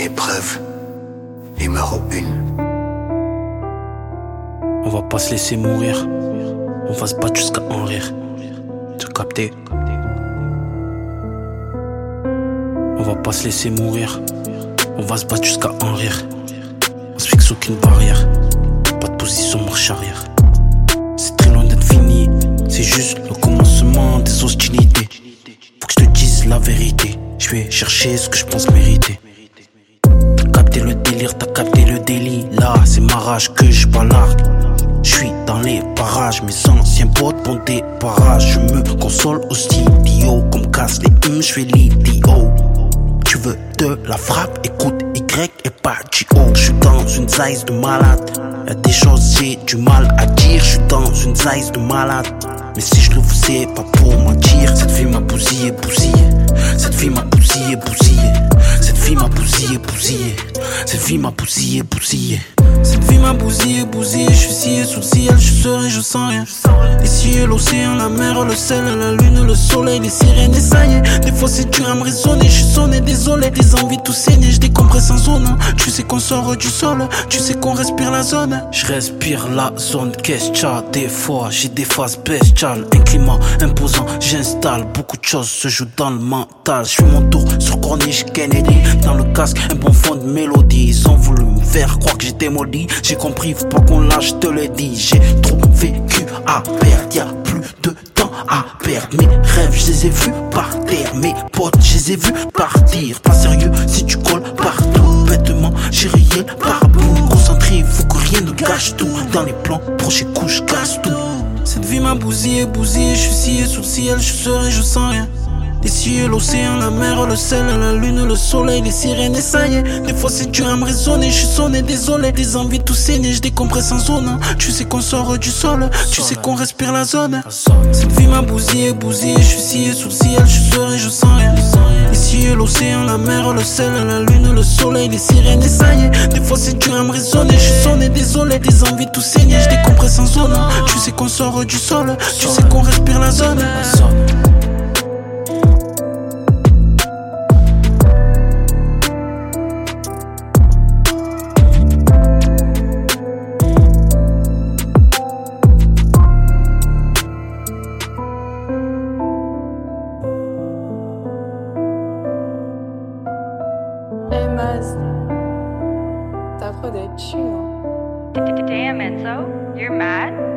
Épreuve numéro 1. On va pas se laisser mourir. On va se battre jusqu'à en rire. Tu as capté? On va pas se laisser mourir. On va se battre jusqu'à en rire. On se fixe aucune barrière. Pas de position marche arrière. C'est très loin d'être fini. C'est juste le commencement des hostilités. Faut que je te dise la vérité. Je vais chercher ce que je pense mériter. T'as capté le délire, t'as capté le délit. Là c'est ma rage que je balarde. Je suis dans les parages, mes anciens potes font des parages. Je me console au studio, comme casse les je fais l'idiot. Tu veux de la frappe, écoute Y et pas J.O. Je suis dans une size de malade. Y'a des choses j'ai du mal à dire. Je suis dans une size de malade. Mais si je l'ouvre c'est pas pour mentir. Cette fille m'a bousillé, bousillé. Cette fille m'a bousillé, bousillé. Cette fille m'a bousillé, bousillé. Cette fille m'a bousillé, bousillé. Cette vie m'a bousillé, bousillé. Je suis scié sous le ciel, je suis serein, je sens rien. Les cieux, l'océan, la mer, le sel, la lune, le soleil, les sirènes et ça y est. Des fois c'est dur à me raisonner, je suis sonné, désolé. Des envies tout saigner, je décompresse en zone. Tu sais qu'on sort du sol, tu sais qu'on respire la zone. Je respire la zone, qu'est-ce que t'as? Des fois j'ai des phases bestiales. Un climat imposant, j'installe. Beaucoup de choses se jouent dans le mental. Je fais mon tour sur Corniche Kennedy. Dans le casque, un bon fond de mélodie. Ils ont voulu me faire croire que j'étais maudit. J'ai compris, faut pas qu'on lâche, je te le dis. J'ai trop vécu à perdre, y'a plus de temps à perdre. Mes rêves, je les ai vus par terre. Mes potes, je les ai vus partir. Pas sérieux si tu colles partout. Bêtement, j'ai rayé par bout. Concentré, faut que rien ne gâche tout. Dans les plans, proches couches, casse tout. Cette vie m'a bousillé, bousillé. Je suis scié sous le ciel, je suis serein, je sens rien. Les cieux, l'océan, la mer, le sel, la lune, le soleil, les sirènes et ça y est. Des fois c'est dur à me raisonner, je suis sonné, désolé. Des envies tout saigner, je décompresse en zone. Tu sais qu'on sort du sol, tu sais qu'on respire la zone. Cette vie m'a bousillé, bousillé. Je suis scié sous le ciel, je suis serein, je sens rien. Les cieux, l'océan, la mer, le sel, la lune, le soleil, les sirènes et ça y est. Des fois c'est dur à me raisonner, je suis sonné, désolé. Des envies tout saigner, je décompresse en zone. Tu sais qu'on sort du sol, tu sais qu'on respire la zone. Hey Maz, t'as trop des thunes. Damn, Enzo, you're mad?